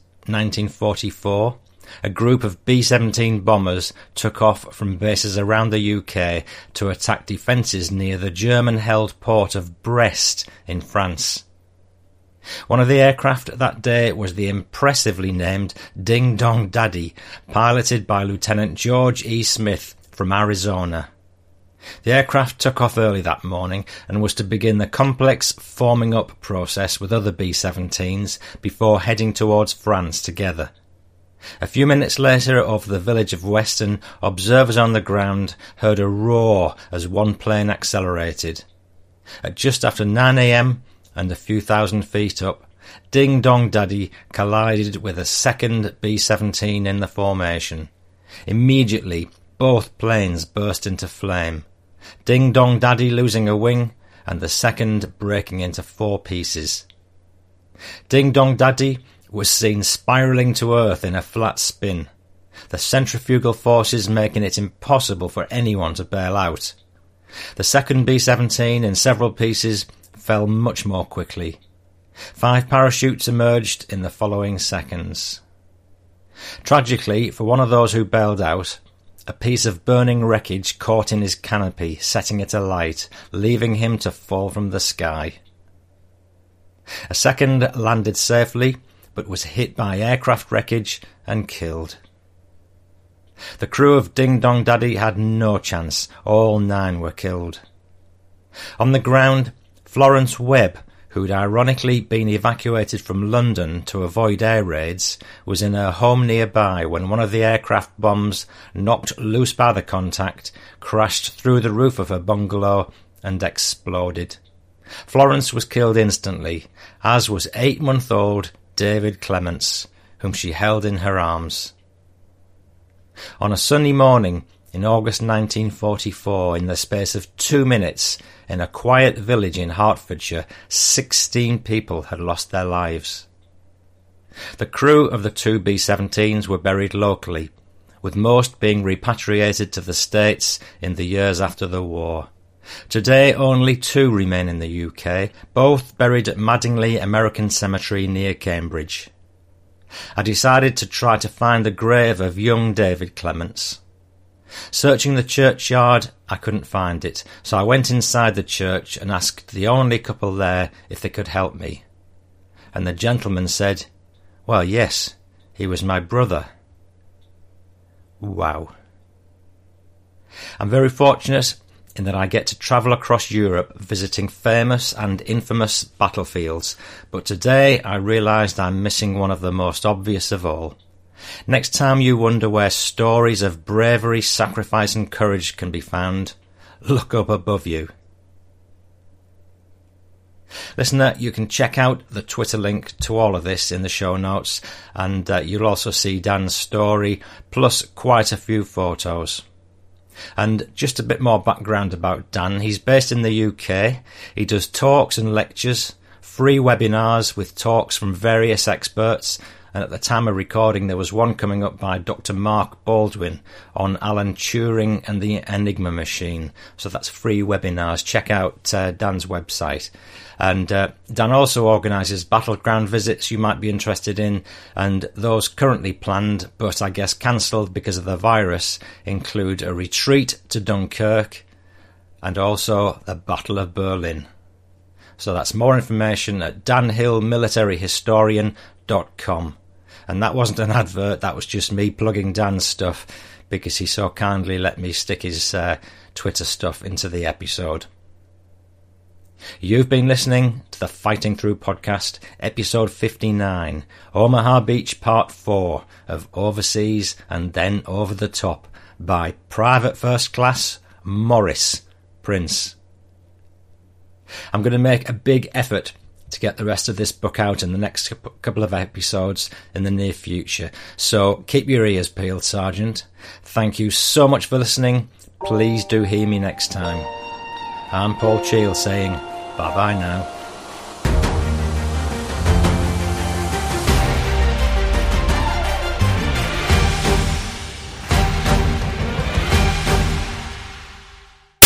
Speaker 2: 1944, a group of B-17 bombers took off from bases around the UK to attack defences near the German-held port of Brest in France. One of the aircraft that day was the impressively named Ding Dong Daddy, piloted by Lieutenant George E. Smith from Arizona. The aircraft took off early that morning and was to begin the complex forming up process with other B-17s before heading towards France together. A few minutes later, over the village of Weston, observers on the ground heard a roar as one plane accelerated. At just after 9 a.m. and a few thousand feet up, Ding Dong Daddy collided with a second B-17 in the formation. Immediately, both planes burst into flame, Ding Dong Daddy losing a wing and the second breaking into 4 pieces. Ding Dong Daddy was seen spiralling to Earth in a flat spin, the centrifugal forces making it impossible for anyone to bail out. The second B-17 in several pieces fell much more quickly. 5 parachutes emerged in the following seconds. Tragically, for one of those who bailed out, a piece of burning wreckage caught in his canopy, setting it alight, leaving him to fall from the sky. A second landed safely, but was hit by aircraft wreckage and killed. The crew of Ding Dong Daddy had no chance. All 9 were killed. On the ground, Florence Webb, who'd ironically been evacuated from London to avoid air raids, was in her home nearby when one of the aircraft bombs, knocked loose by the contact, crashed through the roof of her bungalow and exploded. Florence was killed instantly, as was 8-month-old David Clements, whom she held in her arms. On a sunny morning in August 1944, in the space of 2 minutes, in a quiet village in Hertfordshire, 16 people had lost their lives. The crew of the 2 B-17s were buried locally, with most being repatriated to the States in the years after the war. Today only 2 remain in the UK, both buried at Madingley American Cemetery near Cambridge. I decided to try to find the grave of young David Clements. Searching the churchyard, I couldn't find it, so I went inside the church and asked the only couple there if they could help me. And the gentleman said, "Well, yes, he was my brother." Wow. I'm very fortunate in that I get to travel across Europe visiting famous and infamous battlefields, but today I realised I'm missing one of the most obvious of all. Next time you wonder where stories of bravery, sacrifice and courage can be found, look up above you. Listener, you can check out the Twitter link to all of this in the show notes, and you'll also see Dan's story, plus quite a few photos. And just a bit more background about Dan. He's based in the UK. He does talks and lectures, free webinars with talks from various experts, and at the time of recording there was one coming up by Dr. Mark Baldwin on Alan Turing and the Enigma machine. So that's free webinars. Check out Dan's website. And Dan also organises battleground visits you might be interested in, and those currently planned but I guess cancelled because of the virus include a retreat to Dunkirk and also the Battle of Berlin. So that's more information at danhillmilitaryhistorian.com. And that wasn't an advert, that was just me plugging Dan's stuff because he so kindly let me stick his Twitter stuff into the episode. You've been listening to the Fighting Through podcast, episode 59, Omaha Beach Part 4 of Overseas and Then Over the Top by Private First Class Morris Prince. I'm going to make a big effort to get the rest of this book out in the next couple of episodes in the near future. So keep your ears peeled, Sergeant. Thank you so much for listening. Please do hear me next time. I'm Paul Cheall saying bye-bye now.